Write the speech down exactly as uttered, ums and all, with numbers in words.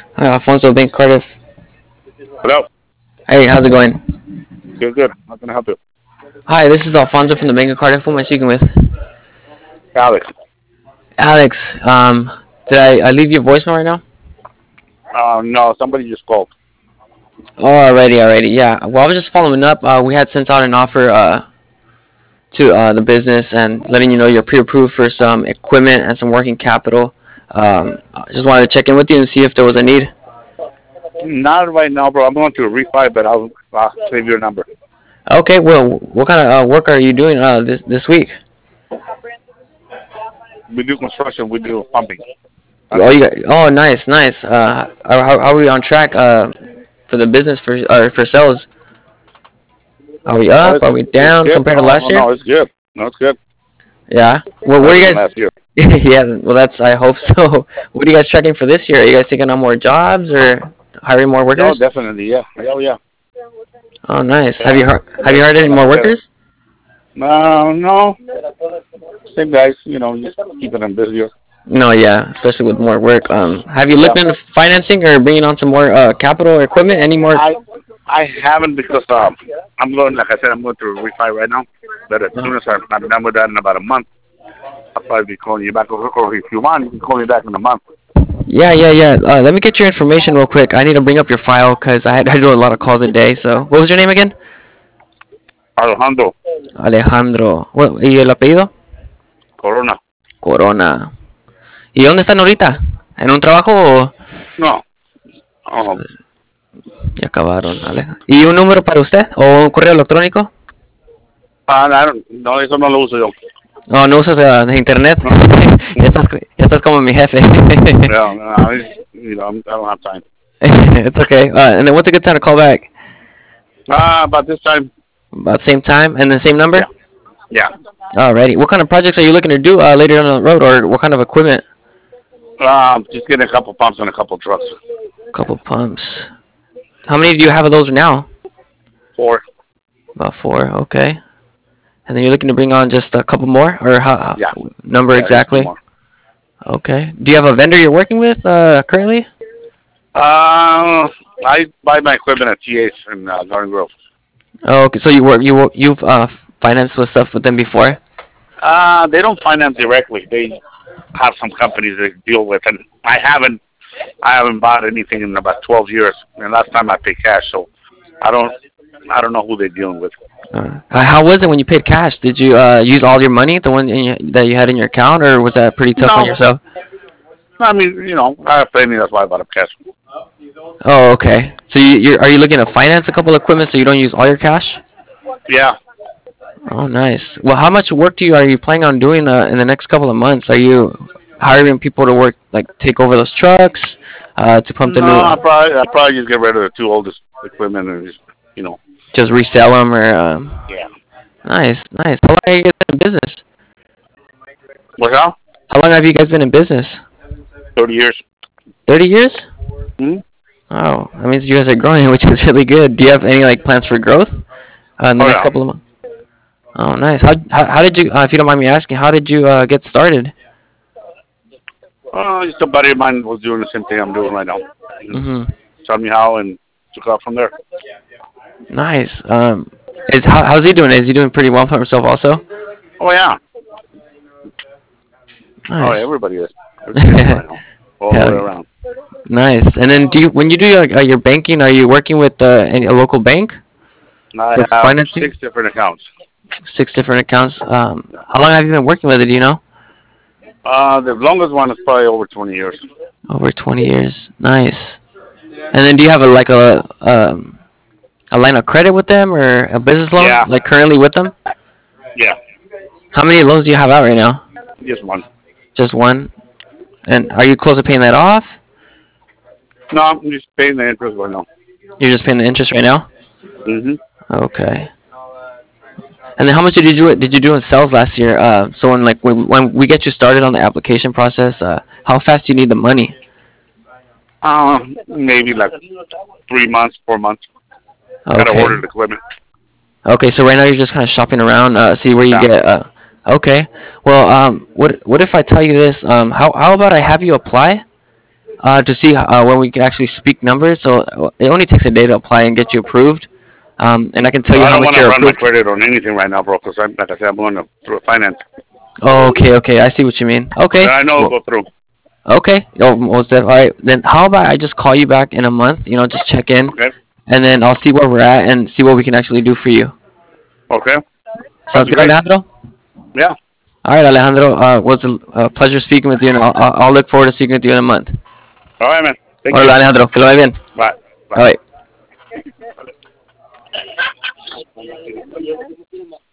Hi, Alfonso Bank Cardiff. Hello. Hey, how's it going? Good, good. How can I help you? Hi, this is Alfonso from the Bank of Cardiff. Who am I speaking with? Alex. Alex. Um, did I, I leave your voicemail right now? Uh, no, somebody just called. Oh, alrighty, alrighty. Yeah. Well, I was just following up. Uh, we had sent out an offer uh, to uh, the business and letting you know you're pre-approved for some equipment and some working capital. Um, I just wanted to check in with you and see if there was a need. Not right now, bro. I'm going to refi, but I'll, I'll save your number. Okay. Well, what kind of uh, work are you doing uh, this this week? We do construction. We do pumping. That's Oh, it. you got, oh, nice, nice. Uh, how, how are we on track uh, for the business for uh, for sales? Are we Oh, up? it's Are we it's down good. compared to No, last year? no, it's good. No, it's good. Yeah. Well, what are Better you than guys? last year. Yeah. Well, that's. I hope so. What are you guys tracking for this year? Are you guys taking on more jobs or hiring more No, workers? definitely. Yeah. Oh, yeah. Oh, nice. Have Yeah. you heard? Have you Better, hired any much more better. workers? No, no. Same guys. You know, just keeping them busier. No. Yeah. Especially with more work. Um. Have you Yeah. looked into financing or bringing on some more uh, capital or equipment? Any more? I I haven't because um I'm going like I said I'm going to refi right now. But as soon Uh, as I'm, I'm done with that in about a month, I'll probably be calling you back. Or, or if you want, you can call me back in a month. yeah. Yeah. Yeah. Uh, let me get your information real quick. I need to bring up your file because I, I do a lot of calls a day. So, what was your name again? Alejandro Alejandro. What, ¿y el apellido? Corona. Corona. ¿Y dónde están ahorita? ¿En un trabajo o No. Um, ya acabaron? Ale- ¿Y un número para usted o un correo electrónico? ah, no, no, eso no lo uso yo. No, no usas uh, de internet. No. ya, Mm-mm. estás, ya estás como mi jefe. Yeah, no, I, you know, I don't have time. It's okay. Uh, and then what's a good time to call back? Ah, about this time, About same time and the same number? yeah, yeah. Alrighty. What kind of projects are you looking to do uh, later down the road, or what kind of equipment? Um, just getting a couple pumps and a couple trucks. Couple pumps. How many do you have of those now? Four, About four. Okay. And then you're looking to bring on just a couple more, or how yeah, number yeah, just two exactly? more. Okay. Do you have a vendor you're working with uh, currently? Uh, I buy my equipment at T A's in uh, Garden Grove. Oh, okay. So you work you wo- you've uh, financed with stuff with them before? Uh, they don't finance directly. They have some companies they deal with, and I haven't, I haven't bought anything in about twelve years. And last time I paid cash, so I don't, I don't know who they're dealing with. Uh, how was it when you paid cash? Did you uh, use all your money, the one in your, that you had in your account, or was that pretty tough on No, yourself? I mean, you know, I have plenty. That's why I bought up cash. Oh, okay. So you you're, are you looking to finance a couple of equipment so you don't use all your cash? Yeah. Oh, nice. Well, how much work do you are you planning on doing uh, in the next couple of months? Are you hiring people to work like take over those trucks, uh, to pump the No, new, I probably, I probably just get rid of the two oldest equipment and just, you know, just resell them or um, yeah. nice, nice. How long have you guys been in business? What's up? How long have you guys been in business? Thirty years. Thirty years? Hmm. Oh, that means you guys are growing, which is really good. Do you have any like plans for growth uh, in the Oh next yeah. couple of months? Oh, nice. How how, how did you, uh, if you don't mind me asking, how did you uh, get started? Uh, just a buddy of mine was doing the same thing I'm doing right now. And Hmm. showed me how and took off from there. Nice. Um, is how, how's he doing? Is he doing pretty well for himself also? Oh yeah. Oh, Nice. everybody is. Everybody is right now. All the way Hell, around. nice. And then, do you when you do your, uh, your banking, are you working with uh, any, a local bank I for have financing? six different accounts. Six different accounts. Um, how long have you been working with it? Do you know? Uh, the longest one is probably over twenty years. Over twenty years. Nice. And then, do you have a like a um, a line of credit with them or a business loan Yeah. like currently with them? Yeah. How many loans do you have out right now? Just one. Just one. And are you close to paying that off? No, I'm just paying the interest right now. You're just paying the interest right now. Hmm. Okay. And then how much did you do? Did you do in sales last year? Uh, so when like when, when we get you started on the application process, uh, how fast do you need the money? Uh, maybe like three months, four months. Gotta Okay. order the equipment. Okay. So right now you're just kind of shopping around, uh, see where you Yeah. get. Uh, okay. Well, um, what what if I tell you this? Um, how how about I have you apply? uh, to see uh, when we can actually speak numbers. So uh, it only takes a day to apply and get you approved. Um, and I can tell Well, you I how don't much want to you're run my approved. credit on anything right now, bro, because I'm, like I said, I'm going to through finance. Oh, okay, okay. I see what you mean. Okay. Then I know it'll Well, go through. okay. Oh, most def- All right. Then how about I just call you back in a month? You know, just check in, Okay. and then I'll see where we're at and see what we can actually do for you. Okay. That'd Sounds be good, great. Alejandro. Yeah. All right, Alejandro. Uh, it was a, a pleasure speaking with you, and I'll, I'll I'll look forward to speaking with you in a month. All right, man. Thank you. Hola, Alejandro. Que lo vaya bien. Bye. Bye. All right.